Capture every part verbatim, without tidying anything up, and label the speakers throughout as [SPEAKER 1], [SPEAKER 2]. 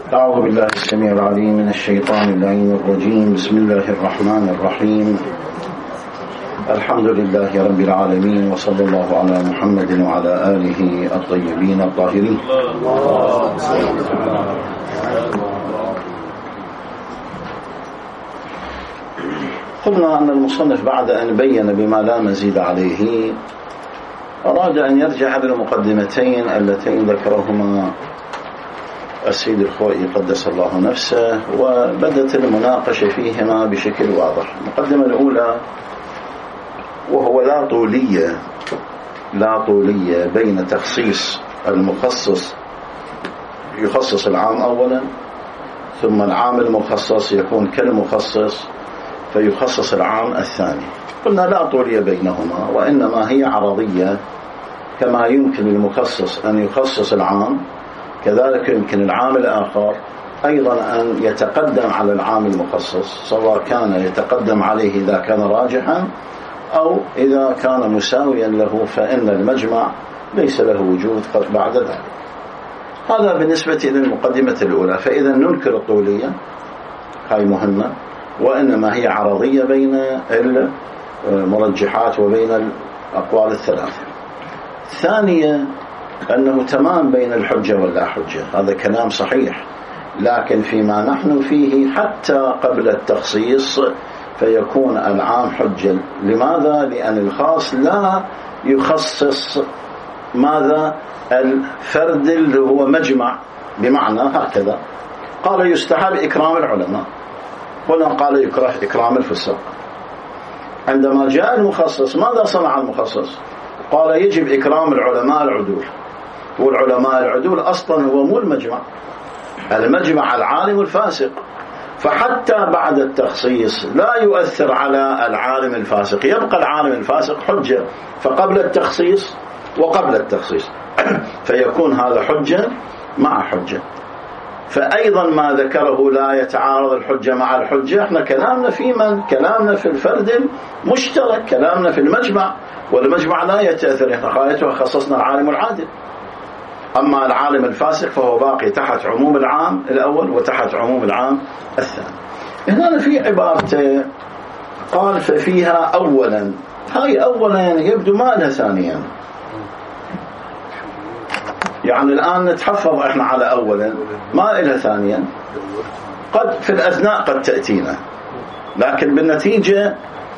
[SPEAKER 1] أعوذ بالله السميع العليم من الشيطان اللعين الرجيم. بسم الله الرحمن الرحيم. الحمد لله رب العالمين، وصلى الله على محمد وعلى آله الطيبين الطاهرين. قلنا أن المصنف بعد أن بين بما لا مزيد عليه أراد أن يرجع للمقدمتين اللتين ذكرهما السيد الخوئي قدس الله نفسه، وبدت المناقشة فيهما بشكل واضح. المقدمة الأولى وهو لا طولية لا طولية بين تخصيص المخصص يخصص العام أولا، ثم العام المخصص يكون كالمخصص فيخصص العام الثاني. قلنا لا طولية بينهما، وإنما هي عرضية. كما يمكن للمخصص أن يخصص العام، كذلك يمكن العام الآخر أيضا أن يتقدم على العام المخصص، سواء كان يتقدم عليه إذا كان راجحا أو إذا كان مساويا له، فإن المجمع ليس له وجود بعد ذلك. هذا بالنسبة للمقدمة الأولى. فإذا ننكر الطولية، هاي مهمة، وإنما هي عرضية بين المرجحات وبين الأقوال الثلاثة. ثانيا أنه تمام بين الحجة واللا حجة، هذا كلام صحيح، لكن فيما نحن فيه حتى قبل التخصيص فيكون العام حجة. لماذا؟ لأن الخاص لا يخصص ماذا؟ الفرد اللي هو مجمع. بمعنى هكذا قال يستحب إكرام العلماء، هنا قال يكره إكرام الفساق. عندما جاء المخصص ماذا صنع المخصص؟ قال يجب إكرام العلماء العدول، والعلماء العدول أصلا هو مو المجمع، المجمع العالم الفاسق. فحتى بعد التخصيص لا يؤثر على العالم الفاسق، يبقى العالم الفاسق حجة، فقبل التخصيص وقبل التخصيص فيكون هذا حجة مع حجة. فأيضا ما ذكره لا يتعارض الحجة مع الحجة. احنا كلامنا في من؟ كلامنا في الفرد المشترك، كلامنا في المجمع، والمجمع لا يتأثر، احنا غايته خصصنا العالم العادل. أما العالم الفاسق فهو باقي تحت عموم العام الأول وتحت عموم العام الثاني. هنا في عبارته قال ففيها أولا، هاي أولا يبدو ما لها ثانيا. يعني الآن نتحفظ إحنا على أولا، ما لها ثانيا. قد في الأثناء قد تأتينا، لكن بالنتيجة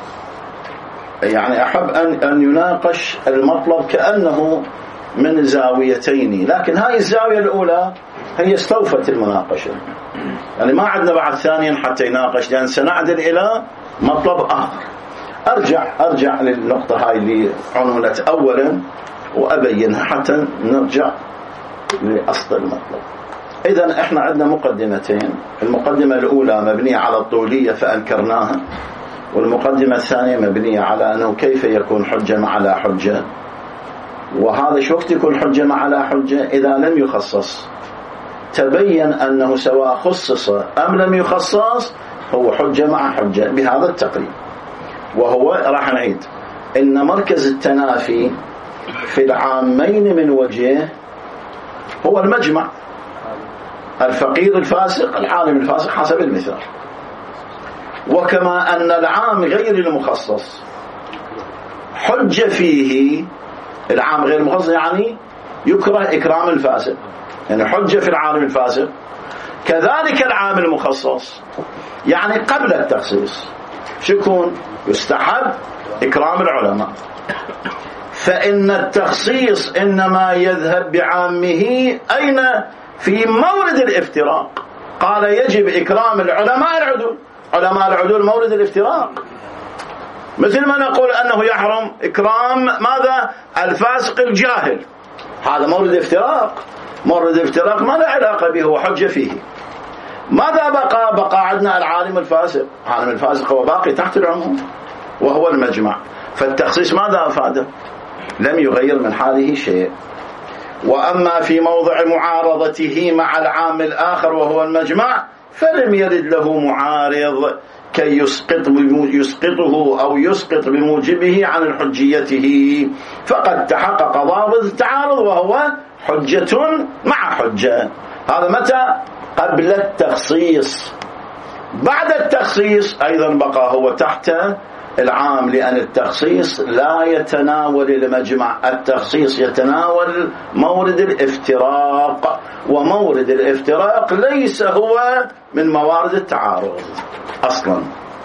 [SPEAKER 1] يعني أحب أن أن يناقش المطلب كأنه من زاويتين، لكن هاي الزاوية الأولى هي استوفت المناقشة، يعني ما عندنا بعد ثانيا حتى يناقش، لأن سنعدل إلى مطلب آخر. أرجع أرجع للنقطة هاي اللي عنونت أولا وأبينها حتى نرجع لأصل المطلب. إذن إحنا عندنا مقدمتين، المقدمة الأولى مبنية على الطولية فأنكرناها، والمقدمة الثانية مبنية على أنه كيف يكون حجة مع لا حجة. وهذا شو وقت يكون حجة مع لا حجة؟ إذا لم يخصص. تبين أنه سواء خصص أم لم يخصص هو حجة مع حجة بهذا التقريب. وهو راح نعيد إن مركز التنافي في العامين من وجه هو المجمع، الفقير الفاسق العالم الفاسق حسب المثال. وكما أن العام غير المخصص حجة فيه، العام غير المخصص يعني يكره إكرام الفاسق، يعني حجة في العالم الفاسق، كذلك العام المخصص يعني قبل التخصيص شكون يستحب إكرام العلماء. فإن التخصيص إنما يذهب بعامه أين؟ في مورد الافتراق. قال يجب إكرام العلماء العدول، علماء العدول مورد الافتراق، مثل ما نقول أنه يحرم إكرام ماذا؟ الفاسق الجاهل، هذا مورد افتراق. مورد افتراق ما له علاقة به، هو حجة فيه. ماذا بقى؟ بقى عندنا العالم الفاسق، العالم الفاسق هو باقي تحت العموم وهو المجمع. فالتخصيص ماذا أفاده؟ لم يغير من حاله شيء. وأما في موضع معارضته مع العام الآخر وهو المجمع فلم يرد له معارض كي يسقط يسقطه أو يسقط بموجبه عن حجيته، فقد تحقق ضابط التعارض وهو حجة مع حجة. هذا متى؟ قبل التخصيص. بعد التخصيص أيضا بقى هو تحت العام، لأن التخصيص لا يتناول المجمع، التخصيص يتناول مورد الافتراق، ومورد الافتراق ليس هو من موارد التعارض أصلا.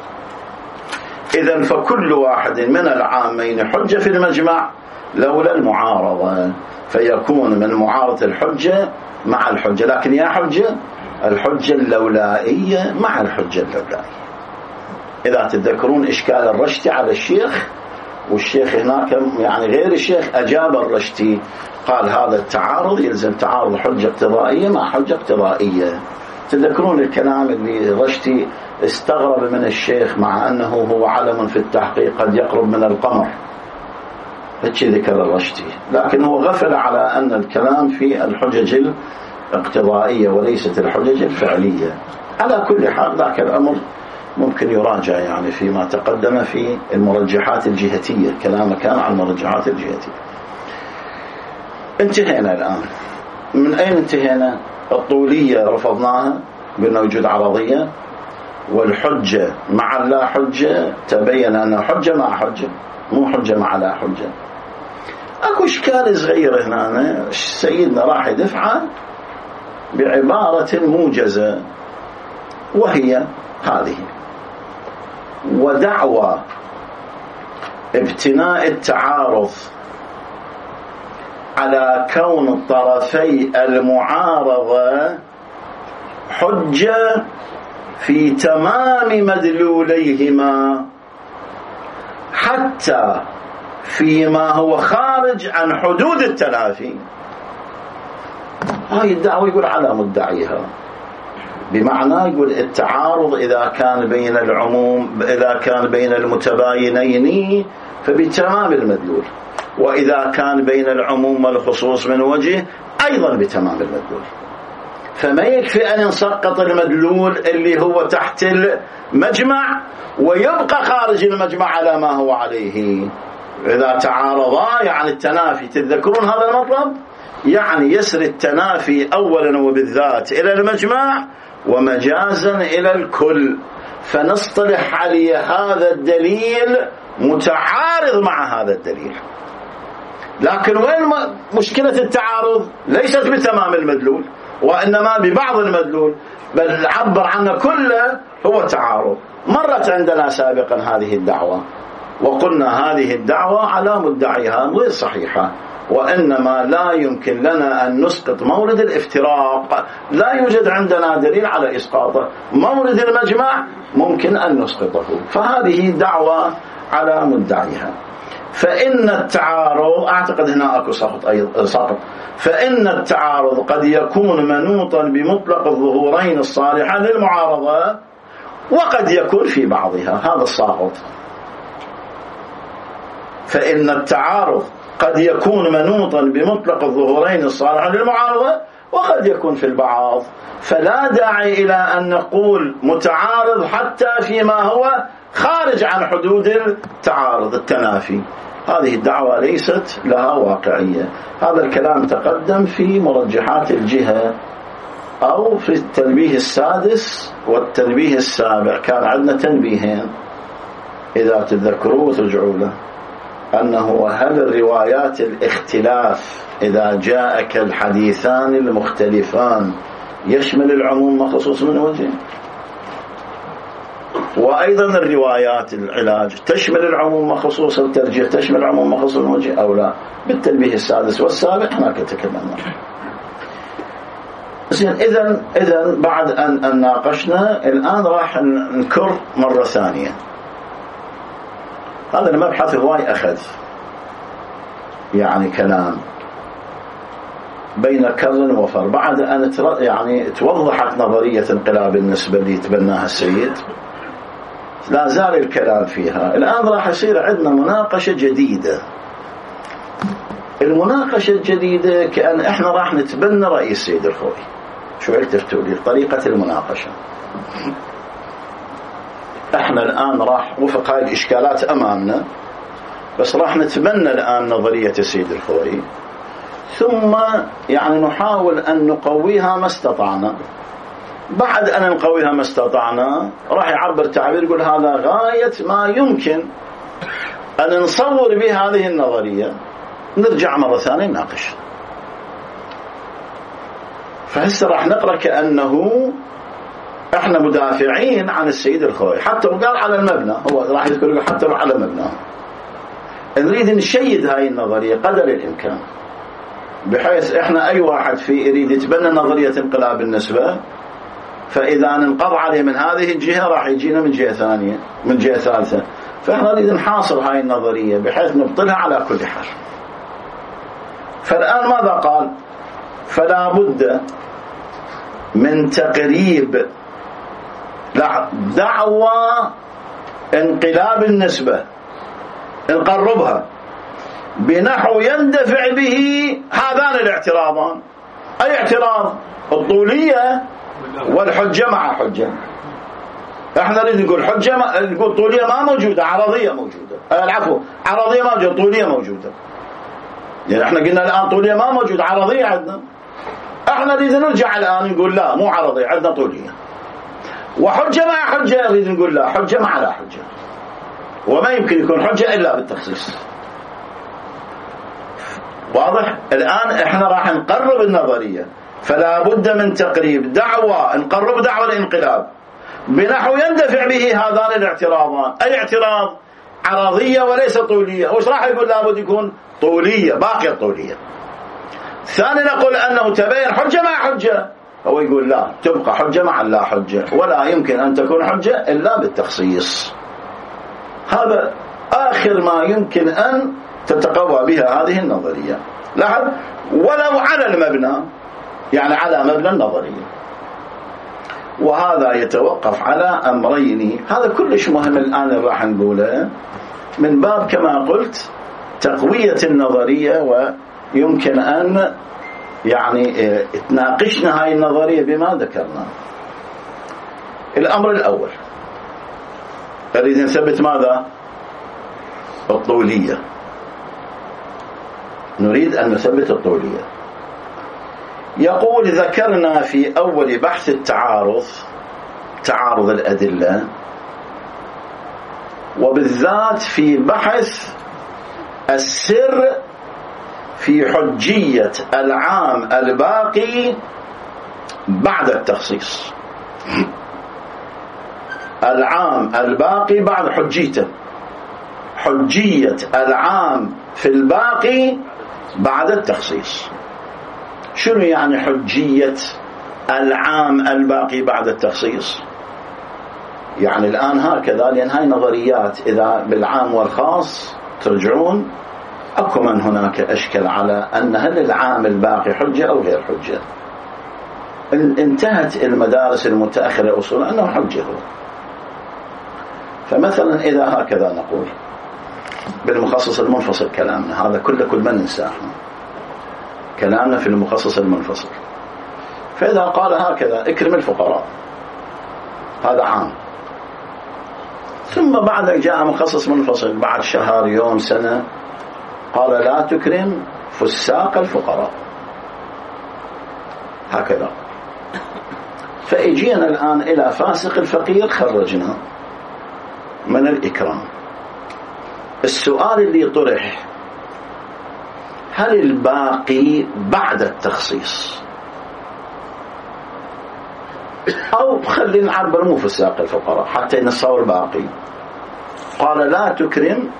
[SPEAKER 1] إذن فكل واحد من العامين حجة في المجمع لولا المعارضة، فيكون من معارضة الحجة مع الحجة. لكن يا حجة الحجة اللولائية مع الحجة اللولائية. إذا تتذكرون إشكال الرشتي على الشيخ، والشيخ هناك يعني غير الشيخ أجاب الرشتي قال هذا التعارض يلزم تعارض حجة اقتضائية مع حجة اقتضائية. تذكرون الكلام اللي الرشتي استغرب من الشيخ مع أنه هو علم في التحقيق قد يقرب من القمر، هيك ذكر الرشتي، لكن هو غفل على أن الكلام في الحجج الاقتضائية وليست الحجج الفعلية. على كل حال ذاك الأمر ممكن يراجع يعني فيما تقدم في المرجحات الجهتية، كلامه كان عن المرجحات الجهتية. انتهينا الآن. من أين انتهينا؟ الطولية رفضناها بأنه وجود عرضية، والحجة مع لا حجة تبين أنه حجة مع حجة مو حجة مع لا حجة. أكو إشكال صغير هنا سيدنا راح يدفعه بعبارة موجزة، وهي هذه: ودعوى ابتناء التعارض على كون الطرفي المعارضة حجة في تمام مدلوليهما حتى فيما هو خارج عن حدود التنافي. هاي الدعوة يقول على مدعيها، بمعنى يقول التعارض إذا كان بين العموم إذا كان بين المتباينين فبتمام المدلول، وإذا كان بين العموم والخصوص من وجه أيضا بتمام المدلول. فما يكفي أن نسقط المدلول اللي هو تحت المجمع ويبقى خارج المجمع على ما هو عليه. إذا تعارضا يعني التنافي، تذكرون هذا المطلب، يعني يسري التنافي أولا وبالذات إلى المجمع ومجازا إلى الكل، فنصطلح عليه هذا الدليل متعارض مع هذا الدليل. لكن وين مشكلة التعارض؟ ليست بتمام المدلول وإنما ببعض المدلول، بل عبر عنه كله هو تعارض. مرت عندنا سابقا هذه الدعوة وقلنا هذه الدعوة على مدعيها غير صحيحة، وإنما لا يمكن لنا أن نسقط مورد الافتراق، لا يوجد عندنا دليل على إسقاطه. مورد المجمع ممكن أن نسقطه، فهذه دعوة على مدعيها. فإن التعارض، أعتقد هنا أكو سقط أيضا سقط، فإن التعارض قد يكون منوطا بمطلق الظهورين الصالحة للمعارضة وقد يكون في بعضها، هذا الساقط. فإن التعارض قد يكون منوطا بمطلق الظهورين الصالحة للمعارضة وقد يكون في البعض، فلا داعي إلى أن نقول متعارض حتى فيما هو خارج عن حدود التعارض التنافي. هذه الدعوة ليست لها واقعية. هذا الكلام تقدم في مرجحات الجهة أو في التنبيه السادس والتنبيه السابع. كان عندنا تنبيهين إذا تذكروا وترجعوا له، أنه هل الروايات الاختلاف إذا جاءك الحديثان المختلفان يشمل العموم وخصوص من وجه، وأيضا الروايات العلاج تشمل العموم وخصوص الترجيح تشمل العموم وخصوص من وجه أو لا. بالتنبيه السادس والسابع هناك تكلمنا. زين، إذن إذن بعد أن, أن ناقشنا الآن راح نكر مرة ثانية. هذا المبحث هواي أخذ يعني كلام بين كر وفر. بعد أن يعني توضحت نظرية انقلاب النسبة اللي تبناها السيد، لا زال الكلام فيها. الآن راح يصير عندنا مناقشة جديدة. المناقشة الجديدة كأن إحنا راح نتبنى رأي السيد الخوئي. شو التفتوا لي طريقة المناقشة؟ احنا الآن راح وفق هاي الإشكالات أمامنا، بس راح نتبنى الآن نظرية السيد الخوئي، ثم يعني نحاول أن نقويها ما استطعنا. بعد أن نقويها ما استطعنا راح يعبر تعبير يقول هذا غاية ما يمكن أن نصور به هذه النظرية، نرجع مرة ثانية نناقش. فهسه راح نقرأ كأنه احنا مدافعين عن السيد الخوئي، حتى وقال على المبنى، هو راح يذكر حتى على مبنى. نريد نشيد هاي النظرية قدر الإمكان، بحيث احنا أي واحد في يريد يتبنى نظرية انقلاب النسبة، فإذا ننقض عليه من هذه الجهة راح يجينا من جهة ثانية من جهة ثالثة. فاحنا نريد نحاصر هاي النظرية بحيث نبطلها على كل حال. فالآن ماذا قال؟ فلا بد من تقريب دعوى انقلاب النسبة، نقربها بنحو يندفع به هذان الاعتراضان. أي اعتراض؟ الطولية والحجة مع حجة. احنا نريد نقول حجة ما نقول طولية ما موجودة، عرضية موجودة. العفو، عرضية ما موجودة، طولية موجودة. يعني احنا قلنا الآن طولية ما موجودة، عرضية عندنا. احنا نريد نرجع الآن نقول لا مو عرضية، عندنا طولية. وحجة مع حجة نريد نقول لا حجة مع لا حجة، وما يمكن يكون حجة إلا بالتخصيص. واضح؟ الآن احنا راح نقرب النظرية، فلا بد من تقريب دعوة، نقرب دعوة الانقلاب بنحو يندفع به هذان الاعتراضان. أي اعتراض؟ عرضية وليس طولية. وش راح يقول؟ لابد يكون طولية، باقية طولية. ثاني نقول أنه تبين حجة مع حجة، هو يقول لا تبقى حجة مع لا حجة، ولا يمكن أن تكون حجة إلا بالتخصيص. هذا آخر ما يمكن أن تتقوى بها هذه النظرية. لاحظ، ولو على المبنى، يعني على مبنى النظرية. وهذا يتوقف على أمرين، هذا كلش مهم الآن راح نقوله، من باب كما قلت تقوية النظرية، ويمكن أن يعني تناقشنا هاي النظرية بما ذكرنا. الأمر الأول نريد نثبت ماذا؟ الطولية. نريد أن نثبت الطولية. يقول ذكرنا في أول بحث التعارض، تعارض الأدلة، وبالذات في بحث السر في حجية العام الباقي بعد التخصيص. العام الباقي بعد حجيته، حجية العام في الباقي بعد التخصيص. شنو يعني حجية العام الباقي بعد التخصيص؟ يعني الآن هكذا، لأن هاي نظريات إذا بالعام والخاص ترجعون أكو من هناك أشكل على أن هل العام الباقي حجة أو غير حجة. انتهت المدارس المتأخرة أصولا أنه حجة. فمثلا إذا هكذا نقول بالمخصص المنفصل كلامنا، هذا كله كل من ننساه كلامنا في المخصص المنفصل. فإذا قال هكذا اكرم الفقراء، هذا عام، ثم بعد جاء مخصص منفصل بعد شهر يوم سنة قال لا تكرم فساق الفقراء، هكذا. فإجينا الآن إلى فاسق الفقير خرجنا من الإكرام. السؤال اللي طرح، هل الباقي بعد التخصيص، أو خلينا نعبر مو فساق الفقراء حتى نصور باقي. قال لا تكرم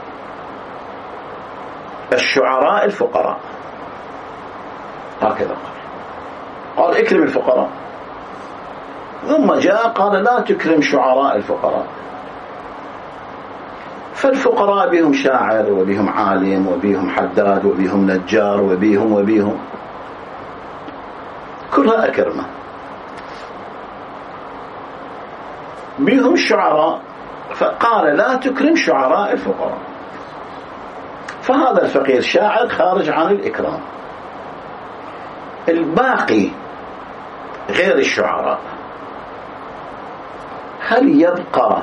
[SPEAKER 1] الشعراء الفقراء، هكذا قال. قال اكرم الفقراء، ثم جاء قال لا تكرم شعراء الفقراء. فالفقراء بهم شاعر وبهم عالم وبهم حداد وبهم نجار وبهم وبهم كلها أكرمة. بهم شعراء، فقال لا تكرم شعراء الفقراء. فهذا الفقير شاعر خارج عن الإكرام. الباقي غير الشعراء، هل يبقى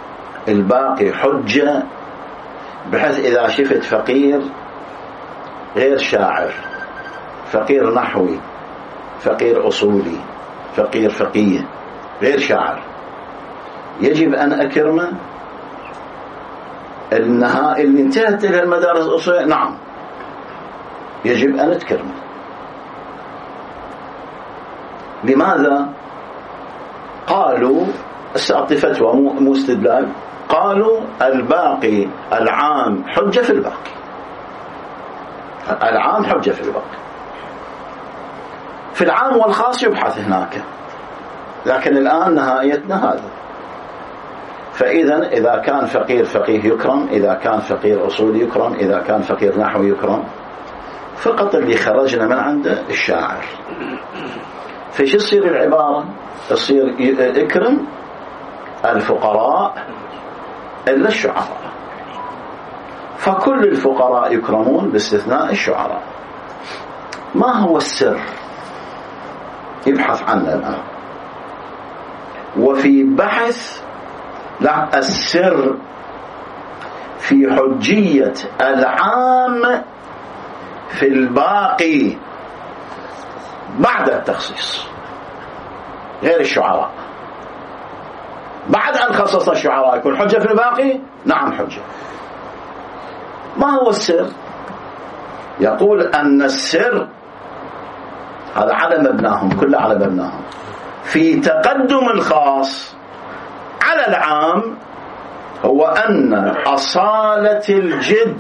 [SPEAKER 1] الباقي حجة بحيث إذا شفت فقير غير شاعر، فقير نحوي، فقير أصولي، فقير فقيه، غير شاعر، يجب أن أكرمه. النهاء اللي انتهت إلى المدارس الأصولية نعم يجب أن تكرمه. لماذا؟ قالوا سأعطي فتوى مو استدلال، قالوا الباقي العام حجة في الباقي، العام حجة في الباقي، في العام والخاص يبحث هناك، لكن الآن نهايتنا هذا. فإذا إذا كان فقير فقيه يكرم، إذا كان فقير أصولي يكرم، إذا كان فقير نحوي يكرم، فقط اللي خرجنا من عنده الشاعر. فيش يصير العبارة؟ يصير اكرم الفقراء إلا الشعراء، فكل الفقراء يكرمون باستثناء الشعراء. ما هو السر؟ يبحث عنه الآن، وفي بحث لا السر في حجية العام في الباقي بعد التخصيص غير الشعراء. بعد أن خصص الشعراء يكون حجة في الباقي؟ نعم حجة. ما هو السر؟ يقول أن السر هذا على مبناهم، كله على مبناهم، في تقدم الخاص على العام، هو أن أصالة الجد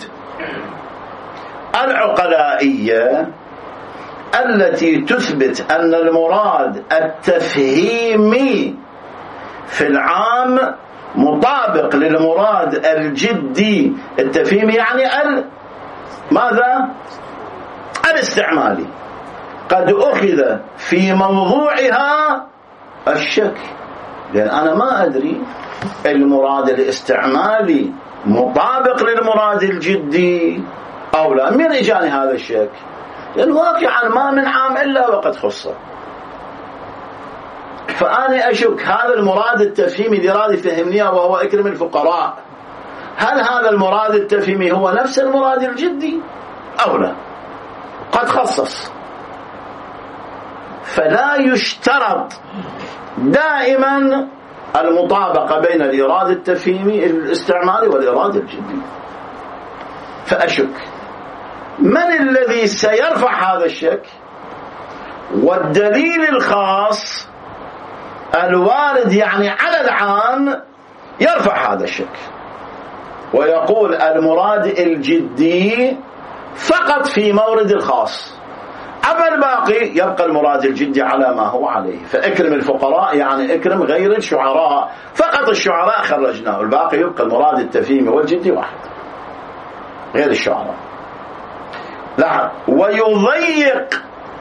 [SPEAKER 1] العقلائية التي تثبت أن المراد التفهيمي في العام مطابق للمراد الجدي. التفهيمي يعني ال ماذا؟ الاستعمالي. قد أخذ في موضوعها الشك، لأن أنا ما أدري المراد الاستعمالي مطابق للمراد الجدي أو لا. من إجاني هذا الشك؟ لأن واقعا ما من عام إلا وقد خصه، فأنا أشك هذا المراد التفهيمي اللي راد يفهمني وهو إكرم الفقراء، هل هذا المراد التفهيمي هو نفس المراد الجدي أو لا؟ قد خصص. فلا يشترط دائما المطابقة بين الإرادة التفهيمي الاستعمالي والإرادة الجدي. فأشك من الذي سيرفع هذا الشك، والدليل الخاص الوارد يعني على العام يرفع هذا الشك ويقول المراد الجدي فقط في مورد الخاص، أما الباقي يبقى المراد الجدي على ما هو عليه. فاكرم الفقراء يعني اكرم غير الشعراء، فقط الشعراء خرجناه، الباقي يبقى المراد التفهيمي والجدي واحد غير الشعراء. لا، ويضيق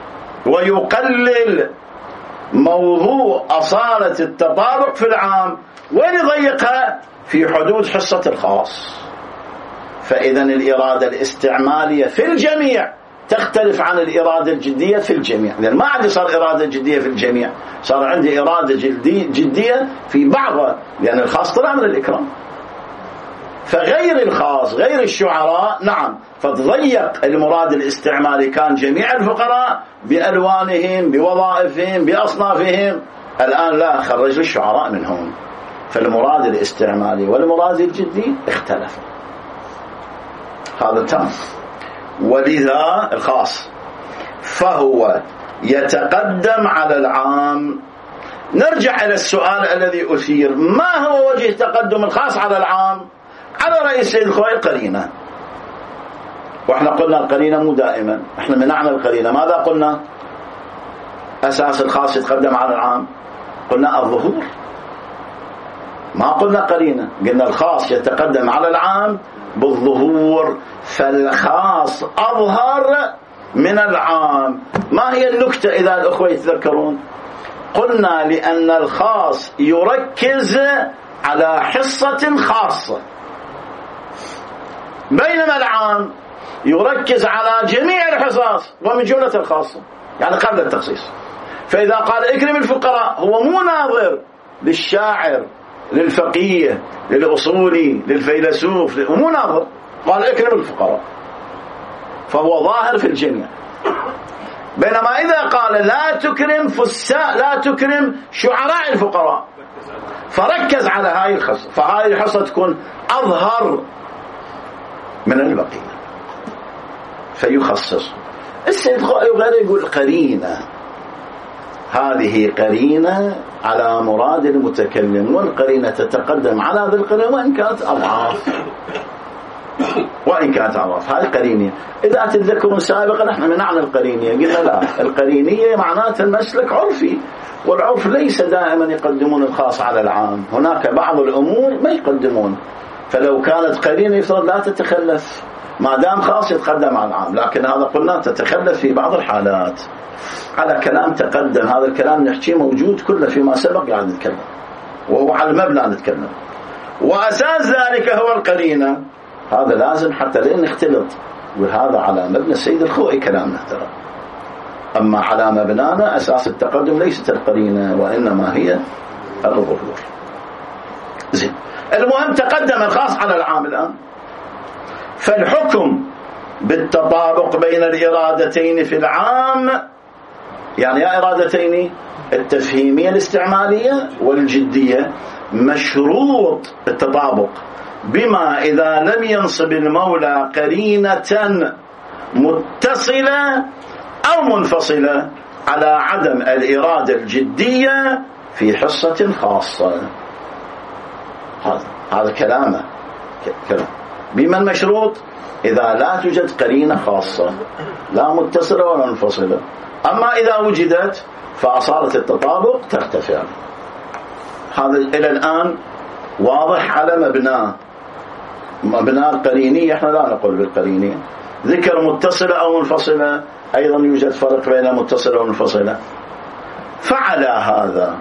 [SPEAKER 1] ويقلل موضوع أصالة التطابق في العام، وين يضيقها؟ في حدود حصة الخاص. فإذا الإرادة الاستعمالية في الجميع تختلف عن الإرادة الجدية في الجميع، لأن ما عندي صار إرادة جدية في الجميع، صار عندي إرادة جدية, جدية في بعضها، لأن الخاص طلع من الإكرام. فغير الخاص غير الشعراء نعم، فتضيق المراد الاستعمالي، كان جميع الفقراء بألوانهم بوظائفهم بأصنافهم، الآن لا، خرج الشعراء منهم، فالمراد الاستعمالي والمراد الجدي اختلف. هذا تام. ولذا الخاص فهو يتقدم على العام. نرجع إلى السؤال الذي أثير، ما هو وجه تقدم الخاص على العام؟ على رئيس الخوي القرينة، وإحنا قلنا القرينة مو دائما، إحنا منعنا القرينة. ماذا قلنا؟ أساس الخاص يتقدم على العام، قلنا الظهور، ما قلنا قرينة، قلنا الخاص يتقدم على العام بالظهور، فالخاص أظهر من العام. ما هي النكتة إذا الأخوة يتذكرون؟ قلنا لأن الخاص يركز على حصة خاصة، بينما العام يركز على جميع الحصص ومن جملة الخاصة، يعني قبل التخصيص. فإذا قال اكرم الفقراء هو مو ناظر للشاعر للفقيه للأصولي للفيلسوف، مو ناظر، قال اكرم الفقراء. فهو ظاهر في الجميع. بينما إذا قال لا تكرم فساء لا تكرم شعراء الفقراء فركز على هاي الخصة، فهاي الخصة تكون أظهر من البقية فيخصص. السيد غير يقول قرينة، هذه قرينة على مراد المتكلم، والقرينة تتقدم على هذه القرينة وإن كانت أضعاف وإن كانت أضعاف هذه قرينية. إذا تتذكرون سابقا نحن منعنا القرينية، قلنا لا، القرينية معناتها المسلك عرفي، والعرف ليس دائما يقدمون الخاص على العام، هناك بعض الأمور ما يقدمون، فلو كانت قرينة يفترض لا تتخلف، ما دام خاص يتقدم على العام، لكن هذا قلنا تتخلف في بعض الحالات. على كلام تقدم، هذا الكلام نحكيه موجود كله فيما سبق قاعد نتكلم، وهو على المبنى نتكلم، وأساس ذلك هو القرينة. هذا لازم حتى لين نختلط، وهذا على مبنى السيد الخوئي كلامنا ترى. أما على مبنانا أساس التقدم ليست القرينة وإنما هي الظهور. زين، المهم تقدم الخاص على العام الآن، فالحكم بالتطابق بين الإرادتين في العام، يعني يا إرادتين التفهيمية الاستعمالية والجدية، مشروط التطابق بما إذا لم ينصب المولى قرينة متصلة أو منفصلة على عدم الإرادة الجدية في حصة خاصة. هذا هذا كلامه كلام. بما المشروط؟ إذا لا توجد قرينة خاصة لا متصلة ولا منفصلة. أما إذا وجدت فأصالة التطابق ترتفع. هذا إلى الآن واضح على مبناه. مبناه القرينية احنا لا نقول بالقرينية. ذكر متصلة أو منفصلة، أيضا يوجد فرق بين متصلة ومنفصلة. فعلى هذا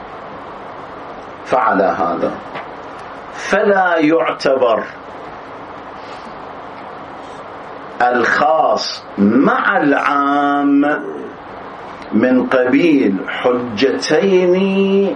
[SPEAKER 1] فعلى هذا فلا يعتبر الخاص مع العام من قبيل حجتين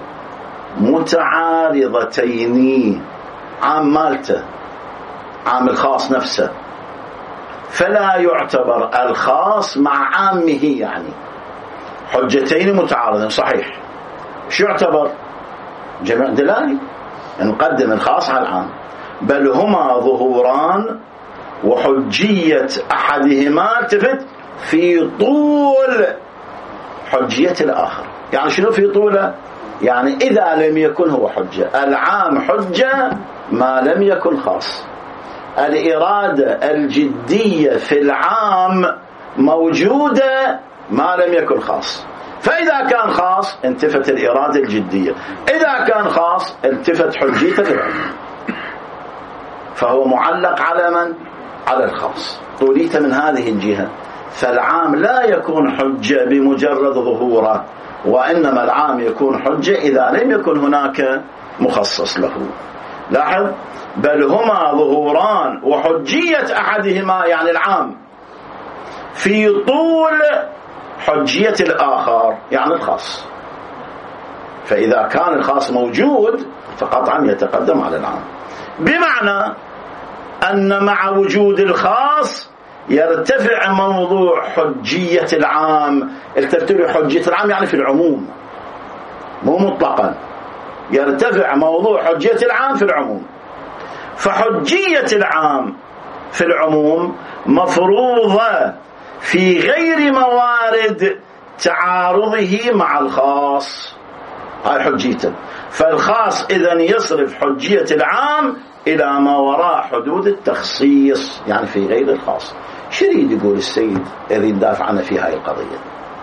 [SPEAKER 1] متعارضتين. عام مالته، عام الخاص نفسه، فلا يعتبر الخاص مع عامه، يعني حجتين متعارضين. صحيح، شو يعتبر؟ جمع دلالي، نقدم الخاص على العام، بل هما ظهوران وحجية أحدهما التفت في طول حجية الآخر. يعني شنو في طوله؟ يعني إذا لم يكن هو حجة، العام حجة ما لم يكن خاص. الإرادة الجدية في العام موجودة ما لم يكن خاص. فإذا كان خاص انتفت الإرادة الجدية، إذا كان خاص التفت حجية العام، فهو معلق على من؟ على الخاص. طوليته من هذه الجهة. فالعام لا يكون حجة بمجرد ظهوره، وإنما العام يكون حجة إذا لم يكن هناك مخصص له. لاحظ، بل هما ظهوران وحجية أحدهما يعني العام في طول حجية الآخر يعني الخاص. فإذا كان الخاص موجود فقطعا يتقدم على العام، بمعنى أن مع وجود الخاص يرتفع موضوع حجية العام. التفتير حجية العام يعني في العموم، مو مطلقا، يرتفع موضوع حجية العام في العموم. فحجية العام في العموم مفروضة في غير موارد تعارضه مع الخاص، هاي حجيته. فالخاص إذن يصرف حجية العام إلى ما وراء حدود التخصيص، يعني في غير الخاص. شريد يقول السيد يريد دافع عنه في هاي القضية.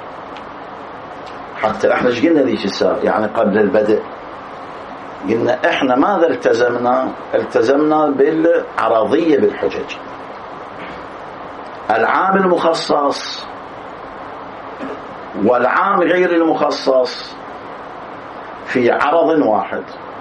[SPEAKER 1] حتى احنا ايش قلنا ذيك الساعة يعني قبل البدء؟ قلنا احنا ماذا التزمنا؟ التزمنا بالعرضية بالحجج. العام المخصص والعام غير المخصص في عرض واحد،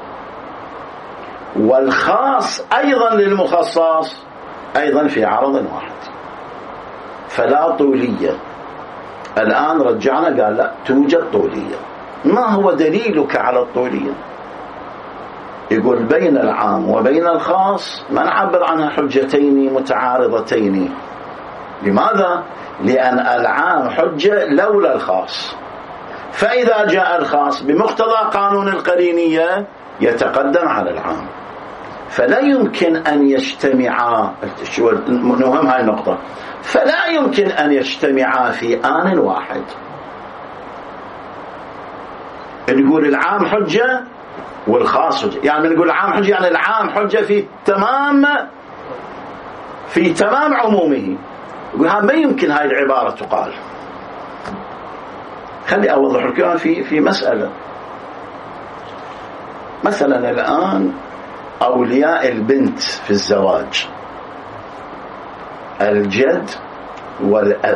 [SPEAKER 1] والخاص أيضا للمخصص أيضا في عرض واحد، فلا طولية. الآن رجعنا قال لا توجد طولية. ما هو دليلك على الطولية؟ يقول بين العام وبين الخاص ما نعبر عنها حجتين متعارضتين، لماذا؟ لأن العام حجة لولا الخاص، فإذا جاء الخاص بمقتضى قانون القرينية يتقدم على العام، فلا يمكن أن يجتمعا، نهم هاي النقطة، فلا يمكن أن يجتمعا في آن واحد. نقول العام حجة والخاص حجة، يعني نقول العام حجة يعني العام حجة في تمام في تمام عمومه. ما يمكن هاي العبارة تقال. خلي أوضح لكم في في مسألة. مثلا الآن أولياء البنت في الزواج الجد والأب،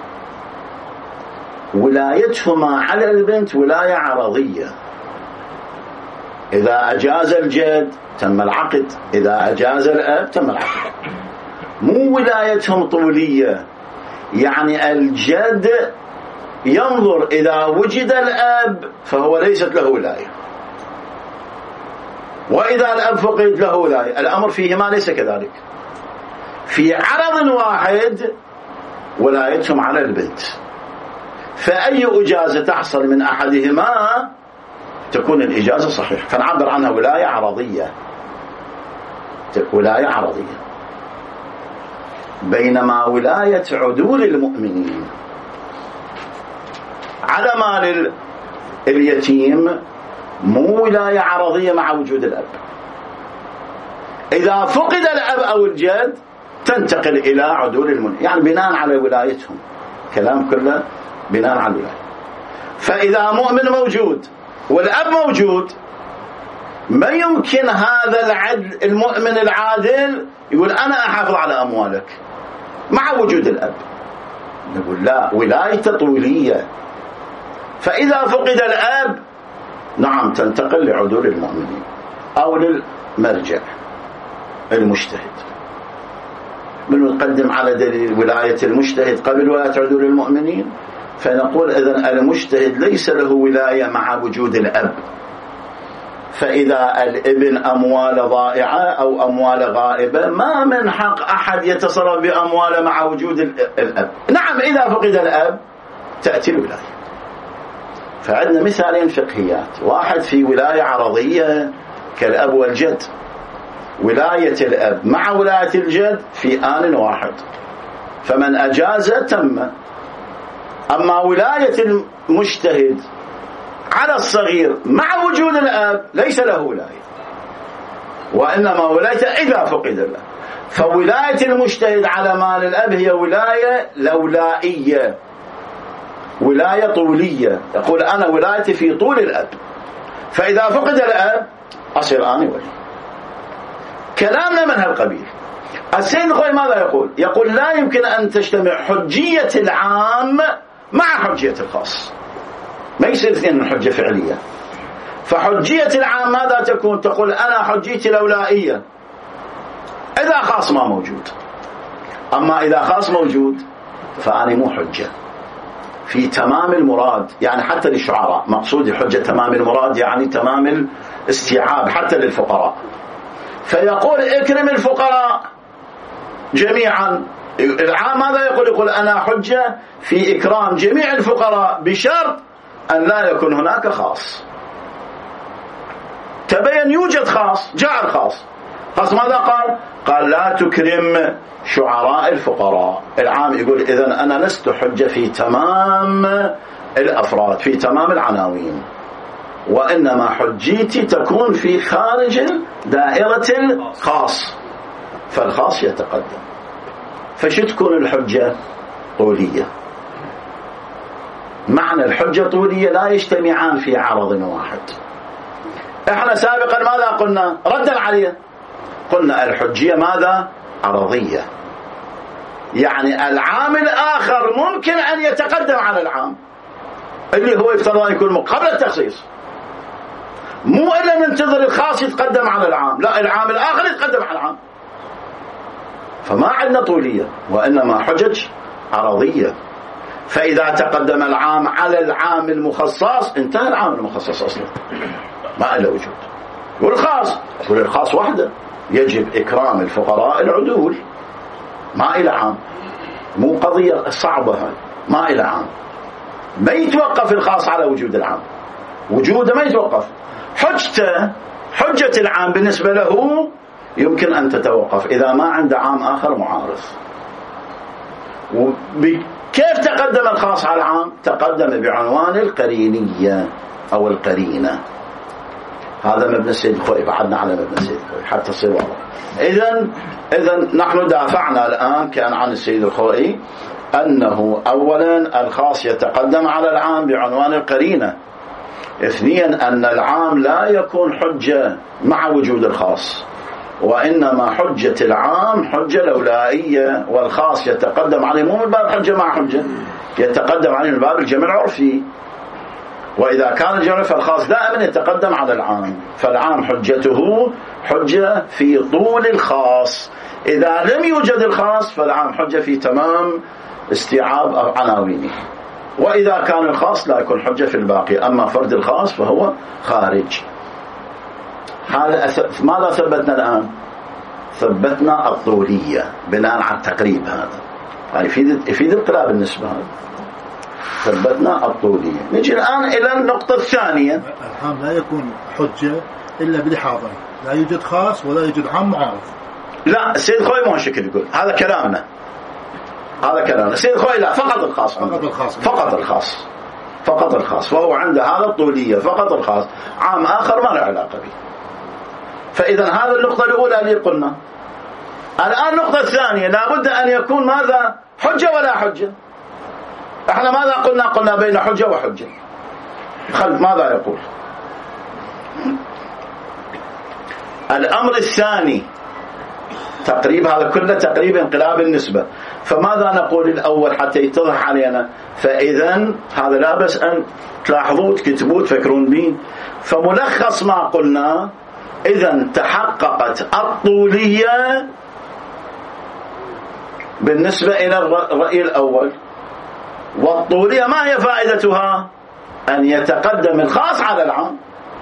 [SPEAKER 1] ولايتهما على البنت ولاية عرضية. إذا أجاز الجد تم العقد، إذا أجاز الأب تم العقد. مو ولايتهم طولية، يعني الجد ينظر إذا وجد الأب فهو ليست له ولاية، وإذا الأب فقد له ولاية. الأمر فيهما ليس كذلك. في عرض واحد ولايتهم على البنت، فأي إجازة تحصل من أحدهما تكون الإجازة صحيحة، فنعبر عنها ولاية عرضية. ولاية عرضية. بينما ولاية عدول المؤمنين على مال اليتيم مو ولاية عرضية مع وجود الأب. إذا فقد الأب أو الجد تنتقل إلى عدول المؤمنين، يعني بناء على ولايتهم. كلام كله بناء على الولاية. فإذا مؤمن موجود والأب موجود، ما يمكن هذا العدل المؤمن العادل يقول أنا أحافظ على أموالك مع وجود الأب. نقول لا، ولايته طولية. فإذا فقد الأب نعم تنتقل لعدول المؤمنين أو للمرجع المجتهد. بنقدم على دليل ولاية المجتهد قبل ولاية عدول المؤمنين، فنقول إذن المجتهد ليس له ولاية مع وجود الأب. فإذا الابن أموال ضائعة أو أموال غائبة ما من حق أحد يتصرف بأمواله مع وجود الأب. نعم إذا فقد الأب تأتي الولاية. فعندنا مثالين فقهيات، واحد في ولاية عرضية كالأب والجد، ولاية الأب مع ولاية الجد في آن واحد، فمن أجاز تم. أما ولاية المجتهد على الصغير مع وجود الأب ليس له ولاية، وإنما ولايته إذا فقد الأب. فولاية المجتهد على مال الأب هي ولاية لولائية، ولاية طولية. يقول أنا ولايتي في طول الأب، فإذا فقد الأب أصير أنا ولي. كلامنا من هالقبيل. السيد الخوي ماذا يقول؟ يقول لا يمكن أن تجتمع حجية العام مع حجية الخاص، ما يصير اثنين من حجة فعلية. فحجية العام ماذا تكون؟ تقول أنا حجيتي لولائية إذا خاص ما موجود، أما إذا خاص موجود فأنا مو حجة في تمام المراد. يعني حتى للشعراء مقصود حجة تمام المراد، يعني تمام الاستيعاب حتى للفقراء. فيقول اكرم الفقراء جميعا. العام ماذا يقول؟ يقول أنا حجة في إكرام جميع الفقراء بشرط أن لا يكون هناك خاص. تبين يوجد خاص، جاء الخاص. خاص ماذا قال؟ قال لا تكرم شعراء الفقراء. العام يقول إذن أنا لست حجة في تمام الأفراد، في تمام العناوين، وإنما حجيتي تكون في خارج دائرة الخاص، فالخاص يتقدم. فش تكون الحجة؟ طولية. معنى الحجة طولية لا يجتمعان في عرض واحد. احنا سابقا ماذا قلنا ردا عليه؟ قلنا الحجية ماذا؟ عرضية، يعني العام الآخر ممكن أن يتقدم على العام اللي هو يفترض أن يكون قبل التخصيص، مو إلا ننتظر الخاص يتقدم على العام، لا العام الآخر يتقدم على العام. فما عندنا طولية وإنما حجج عرضية. فإذا تقدم العام على العام المخصص انتهى العام المخصص أصلا، ما له وجود. والخاص يقول الخاص وحده، يجب إكرام الفقراء العدول، ما إلى عام. مو قضية صعبة هاي، ما إلى عام، ما يتوقف الخاص على وجود العام، وجوده ما يتوقف. حجته حجة العام بالنسبة له يمكن أن تتوقف إذا ما عنده عام آخر معارض. وكيف تقدم الخاص على العام؟ تقدم بعنوان القرينية أو القرينة. هذا مبنى السيد الخوئي، بعدنا على مبنى السيد الخوئي حتى تصير واضح. إذن إذن نحن دافعنا الآن كان عن السيد الخوئي أنه أولا الخاص يتقدم على العام بعنوان القرينة. اثنيا أن العام لا يكون حجة مع وجود الخاص، وإنما حجة العام حجة لولائية، والخاص يتقدم عليه مو من باب حجة مع حجة، يتقدم عليه من باب الجمع العرفي. وإذا كان الجمع فالخاص دائما يتقدم على العام، فالعام حجته حجة في طول الخاص. إذا لم يوجد الخاص فالعام حجة في تمام استيعاب عناوينه، وإذا كان الخاص لا يكون حجة في الباقي. أما فرد الخاص فهو خارج. ماذا ثبتنا الآن؟ ثبتنا الطولية بناء على التقريب هذا، يفيد يفيد القلاب النسبة هذا. ثبتنا الطولية. نجي الآن إلى النقطة الثانية.
[SPEAKER 2] العام لا يكون حجة إلا بلحاظة، لا يوجد خاص ولا يوجد عام معارض.
[SPEAKER 1] لا، السيد خوي مو هالشكل يقول، هذا كلامنا، هذا كلامنا. السيد خوي لا، فقط الخاص،
[SPEAKER 2] فقط الخاص،
[SPEAKER 1] فقط الخاص، فقط الخاص. فهو عنده هذا الطولية فقط الخاص، عام آخر ما له علاقة به. فإذا هذا النقطة الأولى اللي قلنا. الآن النقطة الثانية لابد أن يكون ماذا؟ حجة ولا حجة. احنا ماذا قلنا؟ قلنا بين حجة وحجة. خلف ماذا يقول الأمر الثاني؟ تقريب، هذا كله تقريب انقلاب النسبة. فماذا نقول الأول حتى يتضح علينا؟ فإذا هذا لا بس أن تلاحظوا تكتبوا تفكرون به. فملخص ما قلنا، إذا تحققت الطولية بالنسبة إلى الرأي الأول. والطولية ما هي فائدتها؟ أن يتقدم الخاص على العام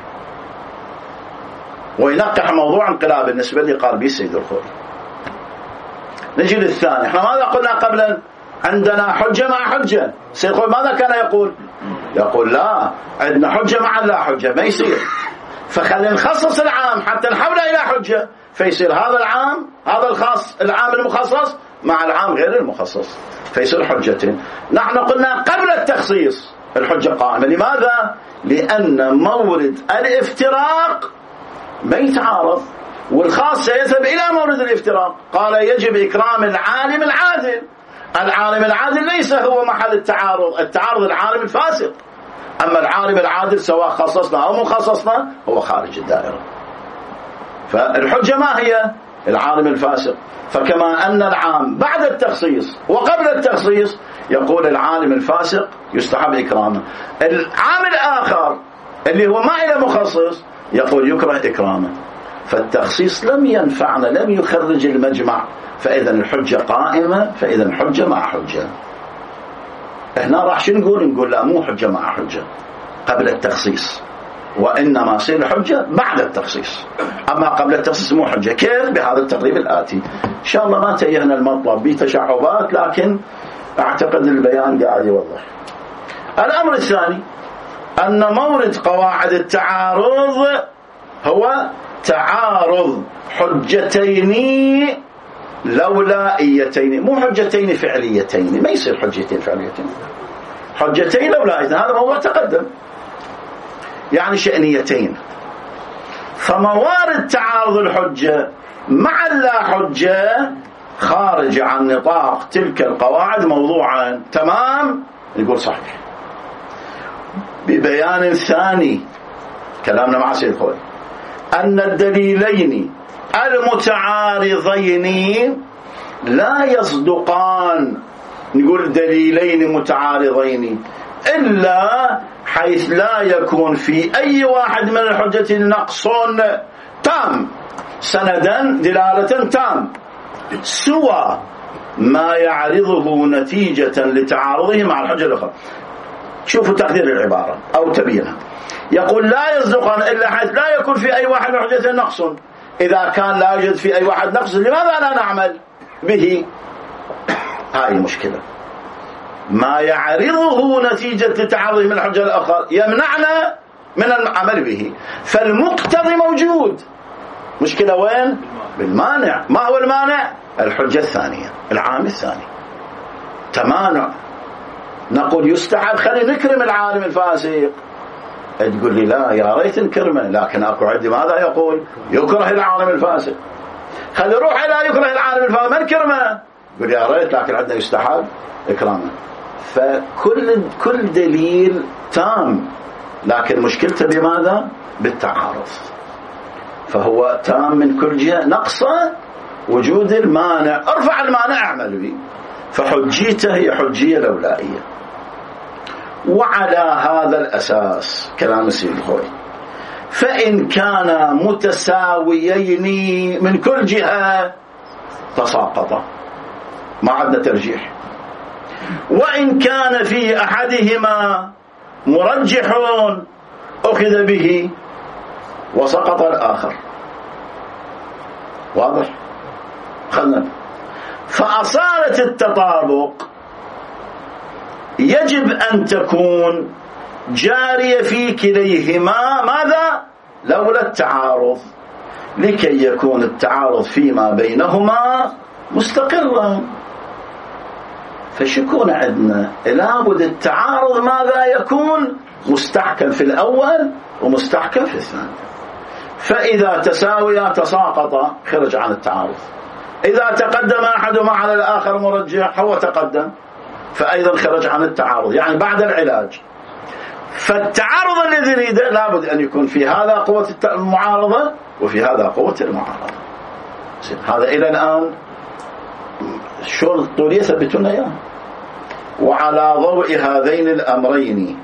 [SPEAKER 1] وينقح موضوع انقلاب النسبة اللي قال به السيد الخوئي. نجي للثاني. احنا ماذا قلنا قبلا؟ عندنا حجة مع حجة. السيد الخوئي ماذا كان يقول؟ يقول لا، عندنا حجة مع لا حجة، ما يصير. فخلينا نخصص العام حتى نحوله إلى حجة، فيصير هذا العام، هذا الخاص، العام المخصص مع العام غير المخصص، فيصير حجتين. نحن قلنا قبل التخصيص الحجة قائمة. لماذا؟ لأن مورد الافتراق ما يتعارض، والخاص سيذهب إلى مورد الافتراق. قال يجب إكرام العالم العادل. العالم العادل ليس هو محل التعارض، التعارض العالم الفاسق. أما العالم العادل سواء خصصنا أو مخصصنا هو خارج الدائرة. فالحجة ما هي؟ العالم الفاسق. فكما أن العام بعد التخصيص وقبل التخصيص يقول العالم الفاسق يستحب إكرامه، العام الآخر اللي هو ما إلى مخصص يقول يكره إكرامه. فالتخصيص لم ينفعنا، لم يخرج المجمع. فإذا الحجة قائمة، فإذا الحجة مع حجة. احنا راح شو نقول؟ نقول لا، مو حجة مع حجة قبل التخصيص، وإنما صير الحجة بعد التخصيص. أما قبل التخصيص مو حجة. كيف؟ بهذا التقريب الآتي. إن شاء الله ما تيهنا المطلب بتشعبات، لكن أعتقد البيان قاعد يوضح. الأمر الثاني أن مورد قواعد التعارض هو تعارض حجتين لولائيتين، مو حجتين فعليتين. ما يصير حجتين فعليتين، حجتين لولائيتين. هذا موضوع تقدم، يعني شأنيتين. فموارد تعارض الحجة مع اللا حجة خارج عن نطاق تلك القواعد موضوعا. تمام؟ يقول صحيح. ببيان ثاني كلامنا مع سيد الخوئي أن الدليلين المتعارضين لا يصدقان، نقول دليلين متعارضين، إلا حيث لا يكون في أي واحد من الحجة نقص تام، سندا دلالة تام، سوى ما يعرضه نتيجة لتعارضه مع الحجة الأخرى. شوفوا تقدير العبارة أو تبينها. يقول لا يصدقان إلا حيث لا يكون في أي واحد من الحجة نقص. إذا كان لا يوجد في أي واحد نقص، لماذا لا نعمل به؟ هاي المشكلة. ما يعرضه نتيجة تعرضه من الحجة الآخر يمنعنا من العمل به، فالمقتضي موجود. مشكلة وين؟ بالمانع. ما هو المانع؟ الحجة الثانية، العام الثاني، تمانع. نقول يستحب خلي نكرم العالم الفاسق، تقول لي لا يا ريت نكرمه، لكن اكو عندي ماذا يقول؟ يكره العالم الفاسق. خلي روح لا يكره العالم الفاسق ما نكرمه، يقول يا ريت لكن عندنا يستحب اكرامه. فكل كل دليل تام، لكن مشكلته بماذا؟ بالتعارض. فهو تام من كل جهة، نقصه وجود المانع. ارفع المانع اعمل به، فحجيته هي حجية لولائية. وعلى هذا الأساس كلام السيد الخوي، فإن كان متساويين من كل جهة تساقطا، ما عندنا ترجيح. وإن كان في أحدهما مرجح أخذ به وسقط الآخر. واضح؟ خلنا. فأصالة التطابق يجب أن تكون جارية في كليهما، ماذا؟ لولا التعارض، لكي يكون التعارض فيما بينهما مستقرا. فشكون عندنا؟ لابد التعارض ماذا يكون؟ مستحكم في الأول ومستحكم في الثاني. فإذا تساويا تساقطا خرج عن التعارض. إذا تقدم أحدهما على الآخر مرجح هو تقدم، فأيضا خرج عن التعارض، يعني بعد العلاج. فالتعارض الذي يريده لابد أن يكون في هذا قوة المعارضة وفي هذا قوة المعارضة. هذا إلى الآن شو الطولية ثبتنا إياه. وعلى ضوء هذين الأمرين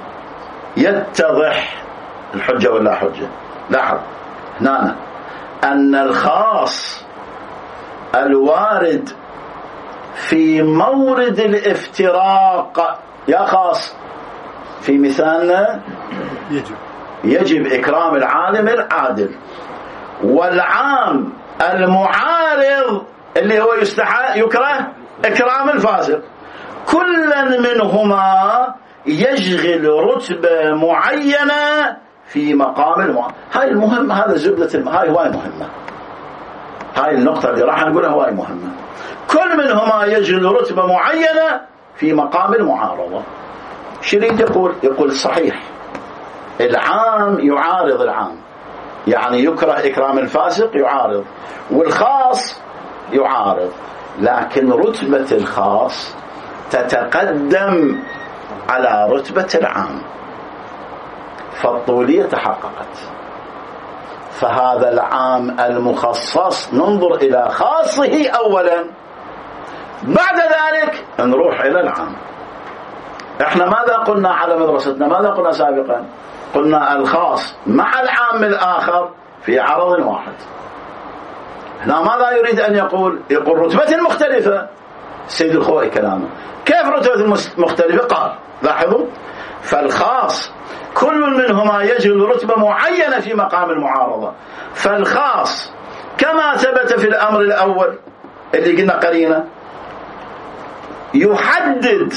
[SPEAKER 1] يتضح الحجة ولا حجة. لاحظ هنا أن الخاص الوارد في مورد الافتراق، يا خاص في مثالنا
[SPEAKER 2] يجب
[SPEAKER 1] يجب إكرام العالم العادل، والعام المعارض اللي هو يستحق يكره إكرام الفاسق. كلا منهما يشغل رتبة معينة في مقام المعارض. هاي المهم، هذا زبدة الم... هاي هواي مهمة. هاي النقطة اللي راح نقولها هواي مهمة. كل منهما يشغل رتبة معينة في مقام المعارضة. شريد يقول يقول صحيح العام يعارض العام، يعني يكره إكرام الفاسق يعارض، والخاص يعارض، لكن رتبة الخاص تتقدم على رتبة العام، فالطولية تحققت. فهذا العام المخصص ننظر إلى خاصه أولا، بعد ذلك نروح إلى العام. احنا ماذا قلنا على مدرستنا؟ ماذا قلنا سابقا؟ قلنا الخاص مع العام الآخر في عرض واحد. هنا ماذا يريد أن يقول؟ يقول رتبة مختلفة. السيد الخوئي كلامه كيف رتبة مختلفة؟ قال لاحظوا، فالخاص كل منهما يجعل رتبة معينة في مقام المعارضة. فالخاص كما ثبت في الأمر الأول اللي قلنا قرينة يحدد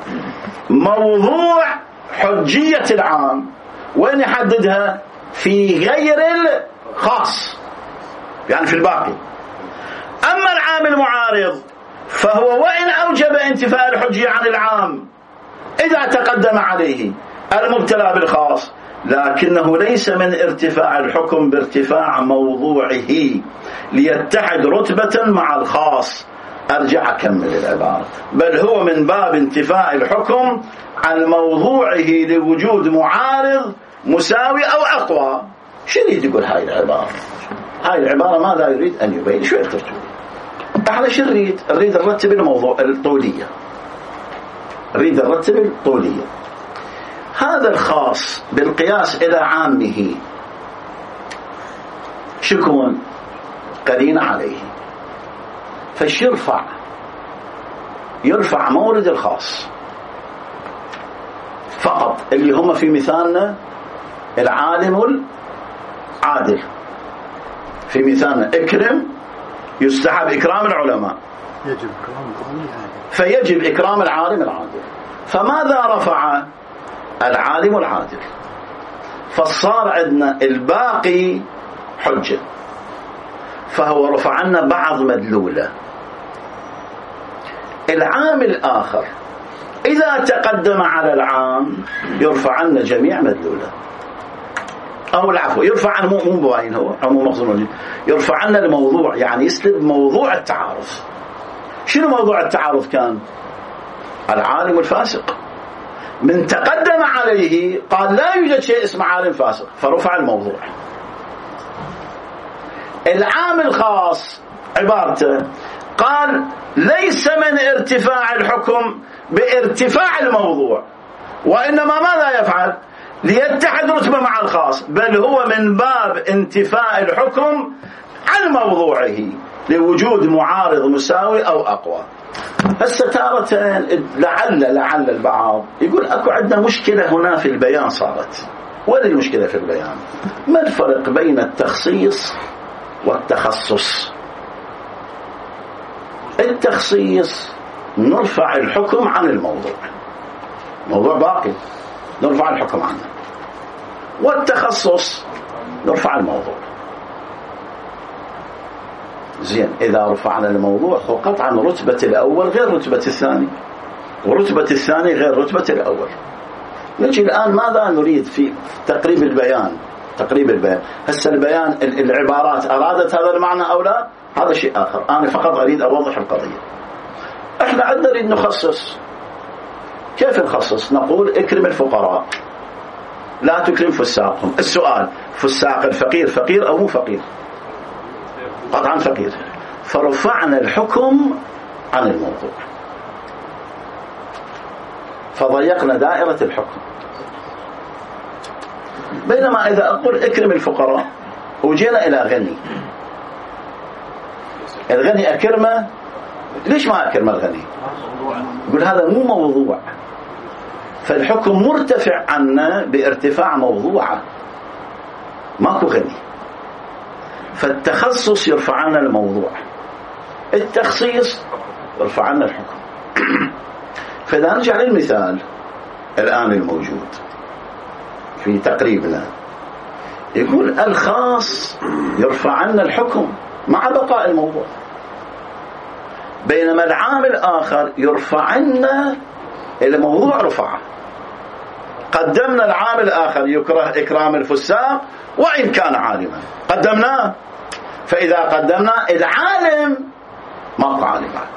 [SPEAKER 1] موضوع حجية العام. وين يحددها؟ في غير الخاص، يعني في الباقي. أما العام المعارض فهو وإن أوجب انتفاء الحجية عن العام إذا تقدم عليه المبتلى بالخاص، لكنه ليس من ارتفاع الحكم بارتفاع موضوعه ليتحد رتبة مع الخاص. أرجع أكمل العبارة. بل هو من باب انتفاء الحكم عن موضوعه لوجود معارض مساوي أو أقوى. شو يريد يقول هاي العبارة؟ هاي العبارة ماذا يريد أن يبين؟ شو يرتبط؟ احنا شو نريد؟ نريد نرتب الموضوع الطولية، نريد نرتب الطولية. هذا الخاص بالقياس إلى عامه شكون؟ قرين عليه. فش يرفع؟ يرفع مورد الخاص فقط، اللي هم في مثالنا العالم العادل. في مثالنا اكرم، يستحب إكرام العلماء،
[SPEAKER 2] يجب إكرام العالم العادل.
[SPEAKER 1] فيجب إكرام العالم العادل. فماذا رفع العالم العادل؟ فصار عندنا الباقي حجة، فهو رفع عنا بعض مدلولة. العام الآخر إذا تقدم على العام يرفع عنا جميع مدلولة، أو العفو يرفع عنا مو مو باين هو عموم مخزون، يرفع عنا الموضوع، يعني يسلب موضوع التعارض. شنو موضوع التعارض؟ كان العالم الفاسق، من تقدم عليه قال لا يوجد شيء اسمه عالم فاسق فرفع الموضوع. العام الخاص عبارته قال ليس من ارتفاع الحكم بارتفاع الموضوع، وإنما ماذا يفعل؟ ليتحد رتبة مع الخاص، بل هو من باب انتفاء الحكم عن موضوعه لوجود معارض مساوي أو أقوى. هسه تارة لعل لعل البعض يقول أكو عندنا مشكلة هنا في البيان صارت. وين المشكلة في البيان؟ ما الفرق بين التخصيص والتخصص؟ التخصيص نرفع الحكم عن الموضوع، موضوع باقي نرفع الحكم عنه، والتخصص نرفع الموضوع. زين، إذا رفعنا الموضوع قطعا رتبة الأول غير رتبة الثاني، ورتبة الثاني غير رتبة الأول. نجي الآن ماذا نريد في تقريب البيان؟ تقريب البيان هسه البيان العبارات أرادت هذا المعنى أو لا، هذا شيء آخر. أنا فقط أريد أوضح القضية. إحنا عندنا نريد نخصص. كيف نخصص؟ نقول اكرم الفقراء لا تكرم فساقهم. السؤال فساق الفقير فقير أو مو فقير؟ قطعا فقير. فرفعنا الحكم عن الموضوع، فضيقنا دائرة الحكم. بينما إذا أقول اكرم الفقراء وجينا إلى غني، الغني أكرمه، ليش ما أكرم الغني؟ يقول هذا مو موضوع، فالحكم مرتفع عنا بارتفاع موضوعه، ماكو غني، فالتخصص يرفع عنا الموضوع، التخصيص يرفع عنا الحكم. فإذا نرجع للمثال الآن الموجود في تقريبنا، يقول الخاص يرفع عنا الحكم مع بقاء الموضوع، بينما العام الآخر يرفع عنا الموضوع رفعه. قدمنا العام الآخر يكره إكرام الفساق وإن كان عالما، قدمناه. فإذا قدمنا العالم ماكو عالم بعد،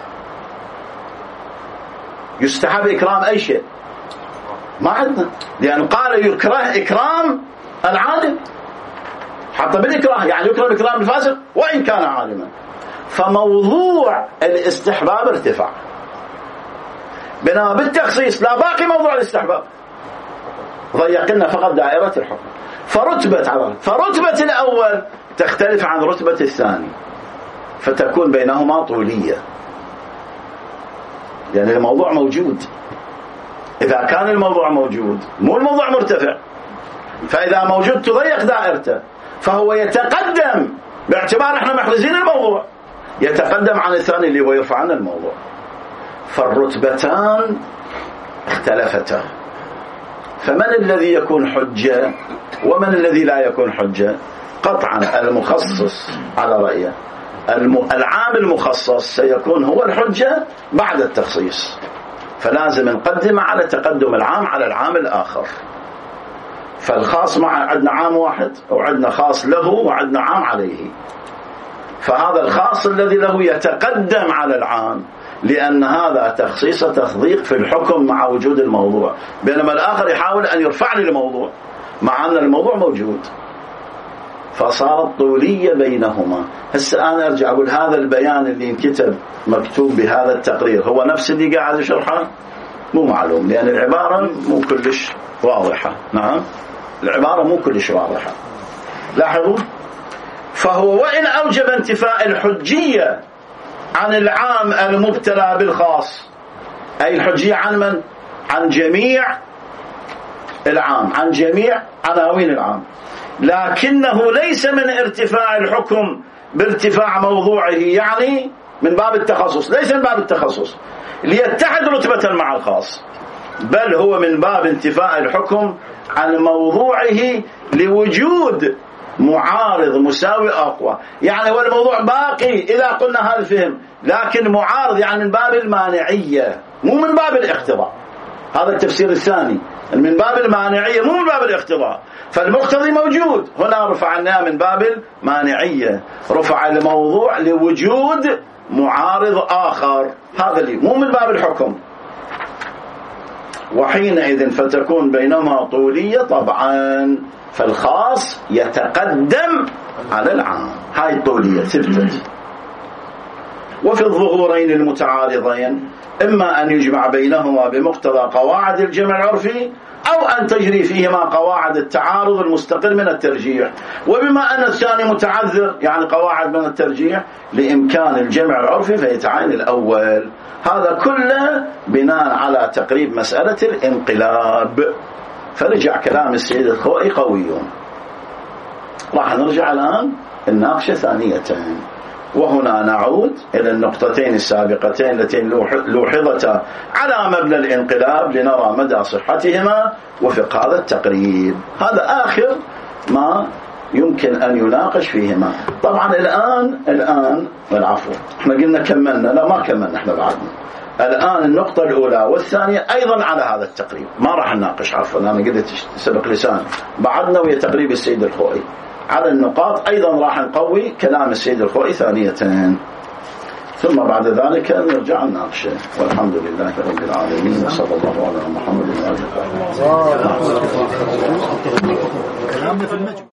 [SPEAKER 1] يستحب إكرام أي شيء ما عندنا، لأن قال يكره إكرام العالم، حتى بالإكراه يعني يكره إكرام الفاسق وإن كان عالما. فموضوع الاستحباب ارتفع، بينما بالتخصيص لا، باقي موضوع الاستحباب، ضيقنا فقط دائرة الحكم. فرتبة على فرتبة الأول تختلف عن رتبة الثاني، فتكون بينهما طولية، لأن يعني الموضوع موجود. إذا كان الموضوع موجود مو الموضوع مرتفع، فإذا موجود تضيق دائرته، فهو يتقدم باعتبار احنا محرزين الموضوع، يتقدم عن الثاني اللي هو يرفع عن الموضوع. فالرتبتان اختلفتا، فمن الذي يكون حجة ومن الذي لا يكون حجة؟ قطعا المخصص على رأيه، العام المخصص سيكون هو الحجة بعد التخصيص، فلازم نقدم على تقدم العام على العام الآخر. فالخاص مع عندنا عام واحد، وعندنا خاص له وعندنا عام عليه، فهذا الخاص الذي له يتقدم على العام، لأن هذا تخصيص تخضيق في الحكم مع وجود الموضوع، بينما الآخر يحاول أن يرفع لي الموضوع مع أن الموضوع موجود، فصارت طولية بينهما. هسه أنا أرجع أقول هذا البيان اللي انكتب مكتوب بهذا التقرير هو نفس اللي قاعد يشرحه؟ مو معلوم، لأن العبارة مو كلش واضحة. نعم، العبارة مو كلش واضحة، لاحظوا. فهو وإن أوجب انتفاء الحجية عن العام المبتلى بالخاص، أي الحجية عن من؟ عن جميع العام، عن جميع عناوين العام، لكنه ليس من ارتفاع الحكم بارتفاع موضوعه، يعني من باب التخصص، ليس من باب التخصص ليتحد رتبة مع الخاص، بل هو من باب انتفاء الحكم عن موضوعه لوجود معارض مساوي أقوى. يعني والموضوع باقي إذا قلنا هذا الفهم، لكن معارض يعني من باب المانعية مو من باب الاقتضاء. هذا التفسير الثاني، من باب المانعية مو من باب الاقتضاء. فالمقتضي موجود، هنا رفعناه من باب المانعية، رفع الموضوع لوجود معارض آخر، هذا اللي مو من باب الحكم. وحينئذ فتكون بينهما طولية طبعا، فالخاص يتقدم على العام، هاي الطولية ثبتت. وفي الظهورين المتعارضين إما أن يجمع بينهما بمقتضى قواعد الجمع العرفي، أو أن تجري فيهما قواعد التعارض المستقل من الترجيح. وبما أن الثاني متعذر يعني قواعد من الترجيح لإمكان الجمع العرفي فيتعين الأول. هذا كله بناء على تقريب مسألة الانقلاب. فرجع كلام السيد الخوئي قويون. راح نرجع الآن الناقشة ثانية، وهنا نعود إلى النقطتين السابقتين التي لوحظتا على مبنى الانقلاب لنرى مدى صحتهما وفق هذا التقريب. هذا آخر ما يمكن أن يناقش فيهما. طبعا الآن الآن والعفو احنا قلنا كملنا، لا ما كملنا احنا بعدنا. الآن النقطة الأولى والثانية أيضا على هذا التقريب، ما راح نناقش عفوا أنا قلت سبق لسان، بعدنا ويا تقريب السيد الخوئي على النقاط أيضا راح نقوي كلام السيد الخوئي ثانية، ثم بعد ذلك نرجع نناقشه. والحمد لله رب العالمين، وصلى الله على محمد وعلى آله وصحبه.